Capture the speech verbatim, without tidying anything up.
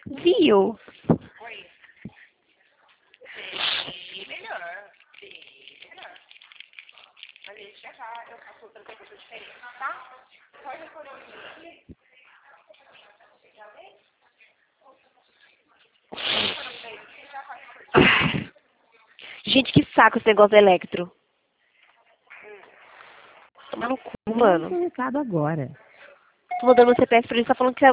Viu? Oi. Bem melhor. Bem melhor. Mas deixa já, eu faço outra coisa diferente, tá? Pode recolher o aqui. Já vem? Gente, que saco esse negócio electro. Toma no cu, mano. Recado agora. Tô mandando meu C P F pra ele, tá falando que